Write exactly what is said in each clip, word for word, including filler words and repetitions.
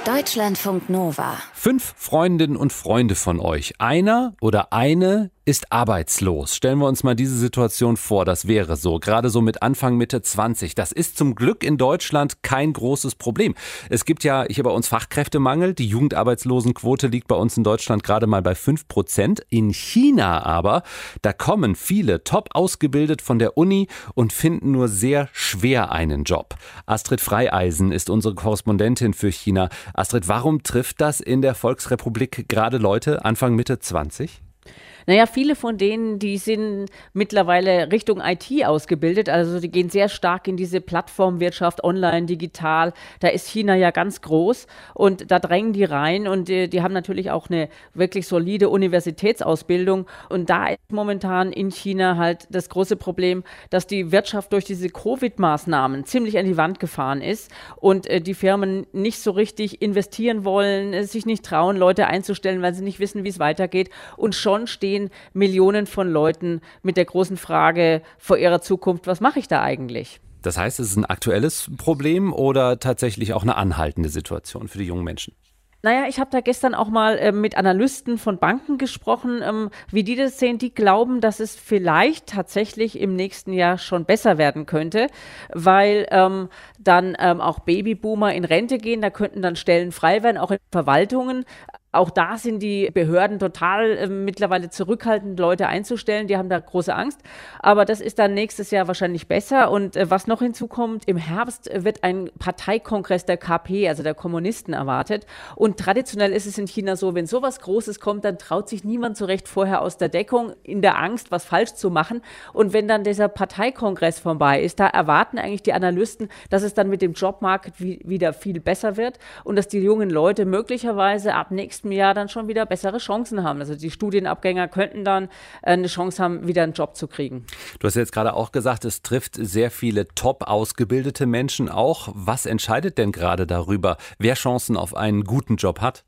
Deutschlandfunk Nova. Fünf Freundinnen und Freunde von euch. Einer oder eine ist arbeitslos. Stellen wir uns mal diese Situation vor, das wäre so, gerade so mit Anfang, Mitte zwanzig. Das ist zum Glück in Deutschland kein großes Problem. Es gibt ja hier bei uns Fachkräftemangel. Die Jugendarbeitslosenquote liegt bei uns in Deutschland gerade mal bei fünf Prozent. In China aber, da kommen viele top ausgebildet von der Uni und finden nur sehr schwer einen Job. Astrid Freieisen ist unsere Korrespondentin für China. Astrid, warum trifft das in der Volksrepublik gerade Leute Anfang, Mitte zwanzig? Naja, viele von denen, die sind mittlerweile Richtung I T ausgebildet, also die gehen sehr stark in diese Plattformwirtschaft, online, digital. Da ist China ja ganz groß und da drängen die rein und die, die haben natürlich auch eine wirklich solide Universitätsausbildung. Und da ist momentan in China halt das große Problem, dass die Wirtschaft durch diese Covid-Maßnahmen ziemlich an die Wand gefahren ist und äh, die Firmen nicht so richtig investieren wollen, äh, sich nicht trauen, Leute einzustellen, weil sie nicht wissen, wie es weitergeht. Und schon stehen Millionen von Leuten mit der großen Frage vor ihrer Zukunft, was mache ich da eigentlich? Das heißt, es ist ein aktuelles Problem oder tatsächlich auch eine anhaltende Situation für die jungen Menschen? Naja, ich habe da gestern auch mal äh, mit Analysten von Banken gesprochen, ähm, wie die das sehen. Die glauben, dass es vielleicht tatsächlich im nächsten Jahr schon besser werden könnte, weil ähm, dann ähm, auch Babyboomer in Rente gehen, da könnten dann Stellen frei werden, auch in Verwaltungen. Auch da sind die Behörden total äh, mittlerweile zurückhaltend, Leute einzustellen. Die haben da große Angst. Aber das ist dann nächstes Jahr wahrscheinlich besser. Und äh, was noch hinzukommt, im Herbst wird ein Parteikongress der K P, also der Kommunisten, erwartet. Und traditionell ist es in China so, wenn sowas Großes kommt, dann traut sich niemand so recht vorher aus der Deckung, in der Angst, was falsch zu machen. Und wenn dann dieser Parteikongress vorbei ist, da erwarten eigentlich die Analysten, dass es dann mit dem Jobmarkt wie, wieder viel besser wird und dass die jungen Leute möglicherweise ab nächsten Jahr dann schon wieder bessere Chancen haben. Also die Studienabgänger könnten dann eine Chance haben, wieder einen Job zu kriegen. Du hast jetzt gerade auch gesagt, es trifft sehr viele top ausgebildete Menschen auch. Was entscheidet denn gerade darüber, wer Chancen auf einen guten Job hat?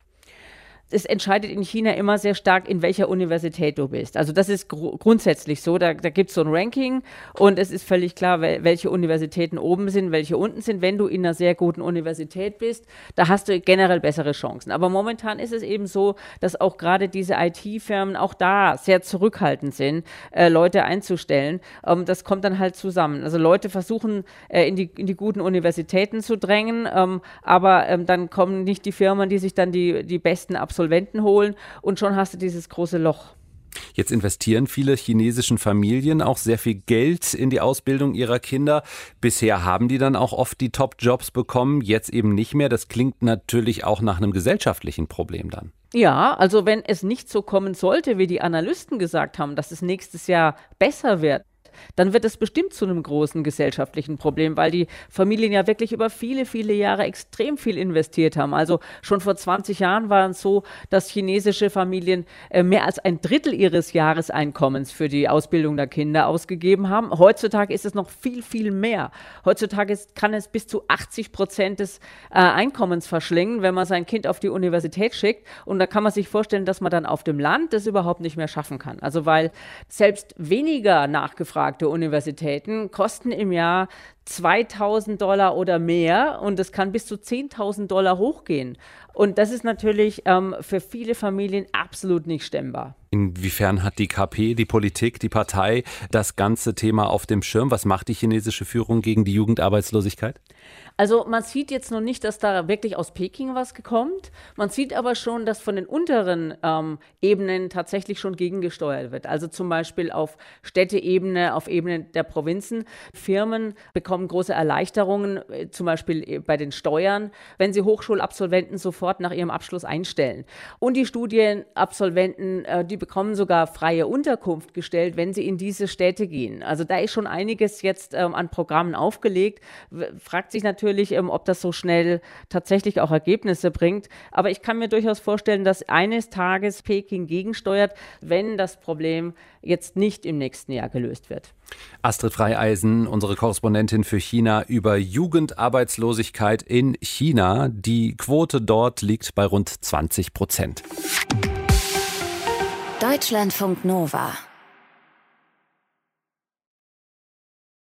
Es entscheidet in China immer sehr stark, in welcher Universität du bist. Also das ist gr- grundsätzlich so. Da, da gibt es so ein Ranking und es ist völlig klar, wel- welche Universitäten oben sind, welche unten sind. Wenn du in einer sehr guten Universität bist, da hast du generell bessere Chancen. Aber momentan ist es eben so, dass auch gerade diese I T-Firmen auch da sehr zurückhaltend sind, äh, Leute einzustellen. Ähm, das kommt dann halt zusammen. Also Leute versuchen, äh, in, die, in die guten Universitäten zu drängen, ähm, aber ähm, dann kommen nicht die Firmen, die sich dann die, die besten Absolventen Absolventen holen und schon hast du dieses große Loch. Jetzt investieren viele chinesischen Familien auch sehr viel Geld in die Ausbildung ihrer Kinder. Bisher haben die dann auch oft die Top-Jobs bekommen, jetzt eben nicht mehr. Das klingt natürlich auch nach einem gesellschaftlichen Problem dann. Ja, also wenn es nicht so kommen sollte, wie die Analysten gesagt haben, dass es nächstes Jahr besser wird, dann wird es bestimmt zu einem großen gesellschaftlichen Problem, weil die Familien ja wirklich über viele, viele Jahre extrem viel investiert haben. Also schon vor zwanzig Jahren war es so, dass chinesische Familien äh, mehr als ein Drittel ihres Jahreseinkommens für die Ausbildung der Kinder ausgegeben haben. Heutzutage ist es noch viel, viel mehr. Heutzutage ist, kann es bis zu achtzig Prozent des äh, Einkommens verschlingen, wenn man sein Kind auf die Universität schickt. Und da kann man sich vorstellen, dass man dann auf dem Land das überhaupt nicht mehr schaffen kann. Also weil selbst weniger nachgefragt Universitäten kosten im Jahr zweitausend Dollar oder mehr und das kann bis zu zehntausend Dollar hochgehen. Und das ist natürlich ähm, für viele Familien absolut nicht stemmbar. Inwiefern hat die K P, die Politik, die Partei das ganze Thema auf dem Schirm? Was macht die chinesische Führung gegen die Jugendarbeitslosigkeit? Also man sieht jetzt noch nicht, dass da wirklich aus Peking was kommt. Man sieht aber schon, dass von den unteren ähm, Ebenen tatsächlich schon gegengesteuert wird. Also zum Beispiel auf Städteebene, auf Ebene der Provinzen. Firmen bekommen große Erleichterungen, äh, zum Beispiel bei den Steuern, wenn sie Hochschulabsolventen sofort nach ihrem Abschluss einstellen. Und die Studienabsolventen, äh, die bekommen sogar freie Unterkunft gestellt, wenn sie in diese Städte gehen. Also da ist schon einiges jetzt ähm, an Programmen aufgelegt. Fragt sich natürlich, ob das so schnell tatsächlich auch Ergebnisse bringt. Aber ich kann mir durchaus vorstellen, dass eines Tages Peking gegensteuert, wenn das Problem jetzt nicht im nächsten Jahr gelöst wird. Astrid Freieisen, unsere Korrespondentin für China, über Jugendarbeitslosigkeit in China. Die Quote dort liegt bei rund zwanzig Prozent. Deutschlandfunk Nova.